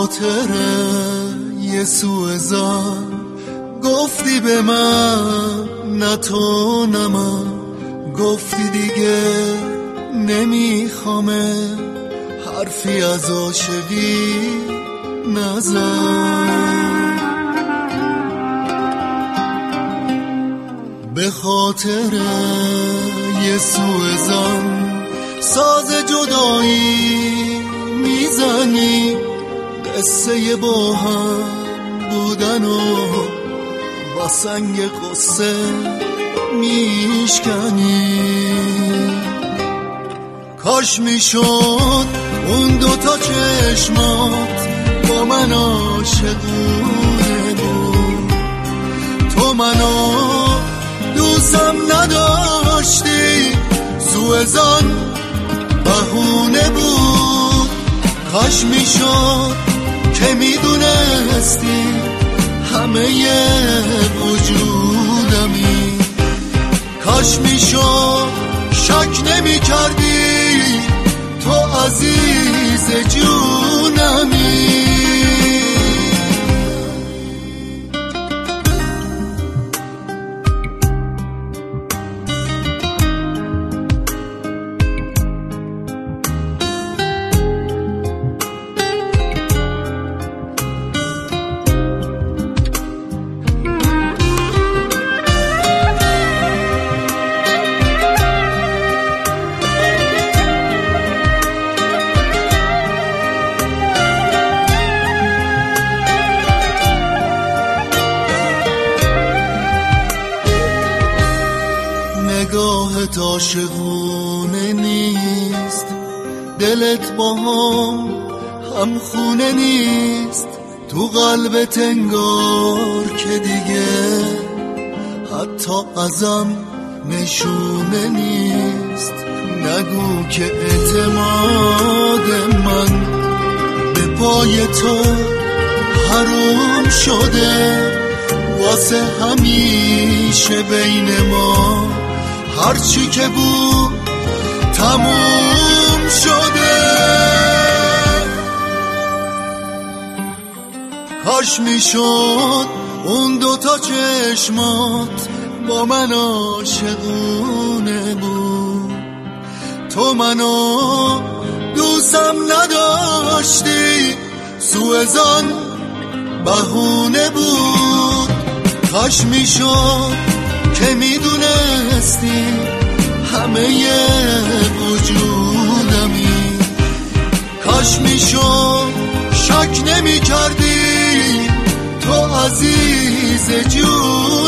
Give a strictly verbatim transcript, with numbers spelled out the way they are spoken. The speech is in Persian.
خاطر یه سوء ظن گفتی به من نه تو نه من، گفتی دیگه نمیخوامه، حرفی از عاشقی نزن. به خاطر یه سوء ظن ساز جدایی میزنی، قصه با هم بودن و با سنگ قصه میشکنی. کاش میشد اون دوتا چشمات با من عاشقونه بود، تو منو دوستم نداشتی، سوء ظن بهونه بود. کاش میشد که میدونستی همه وجودمی، کاش میشد شک نمی کردی تو عزیز جونمی. نگاهت عاشقونه نیست، دلت با هم هم خونه نیست، تو قلبت انگار که دیگه حتی ازم نشونه نیست. نگو که اعتماد من به پای تو حرام شده، واسه همیشه بین ما هرچی که بود تموم شده. کاش میشد اون دوتا چشمات با من عاشقونه بود، تو منو دوستم نداشتی، سوء ظن بهونه بود. کاش میشد که میدونستی همه وجودمی، کاش میشد شک نمی کردی تو عزیز جون.